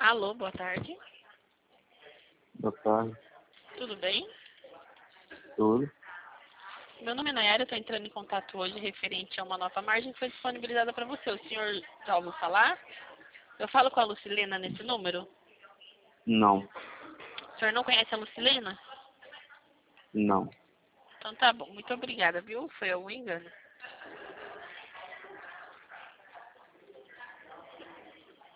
Alô, boa tarde. Boa tarde. Tudo bem? Tudo? Meu nome é Nayara, eu estou entrando em contato hoje referente a uma nova margem que foi disponibilizada para você. O senhor já ouviu falar? Eu falo com a Lucilena nesse número? Não. O senhor não conhece a Lucilena? Não. Então tá bom, muito obrigada, viu? Foi algum engano.